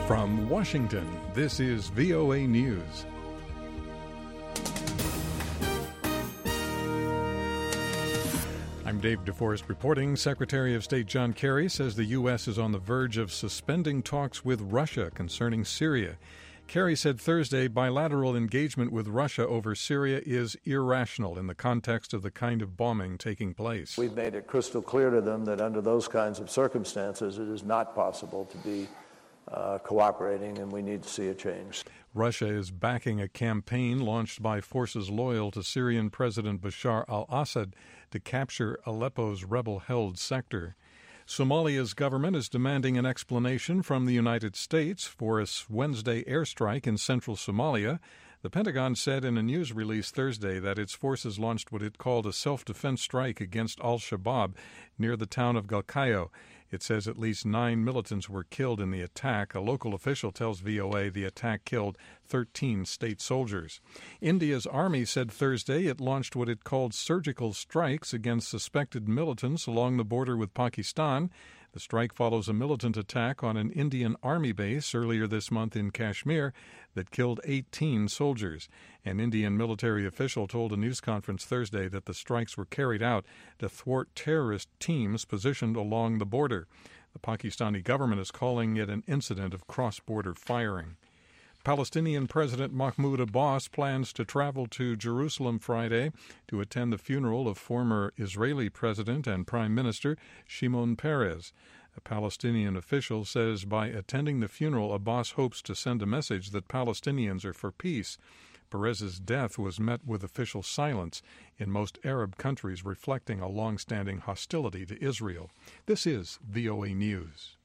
From Washington, this is VOA News. I'm Dave DeForest reporting. Secretary of State John Kerry says the U.S. is on the verge of suspending talks with Russia concerning Syria. Kerry said Thursday bilateral engagement with Russia over Syria is irrational in the context of the kind of bombing taking place. We've made it crystal clear to them that under those kinds of circumstances, it is not possible to be cooperating, and we need to see a change. Russia is backing a campaign launched by forces loyal to Syrian President Bashar al-Assad to capture Aleppo's rebel-held sector. Somalia's government is demanding an explanation from the United States for a Wednesday airstrike in central Somalia. The Pentagon said in a news release Thursday that its forces launched what it called a self-defense strike against al-Shabaab near the town of Galkayo. It says at least 9 militants were killed in the attack. A local official tells VOA the attack killed 13 state soldiers. India's army said Thursday it launched what it called surgical strikes against suspected militants along the border with Pakistan. The strike follows a militant attack on an Indian army base earlier this month in Kashmir that killed 18 soldiers. An Indian military official told a news conference Thursday that the strikes were carried out to thwart terrorist teams positioned along the border. The Pakistani government is calling it an incident of cross-border firing. Palestinian President Mahmoud Abbas plans to travel to Jerusalem Friday to attend the funeral of former Israeli President and Prime Minister Shimon Peres. A Palestinian official says by attending the funeral, Abbas hopes to send a message that Palestinians are for peace. Peres's death was met with official silence in most Arab countries, reflecting a long-standing hostility to Israel. This is VOA News.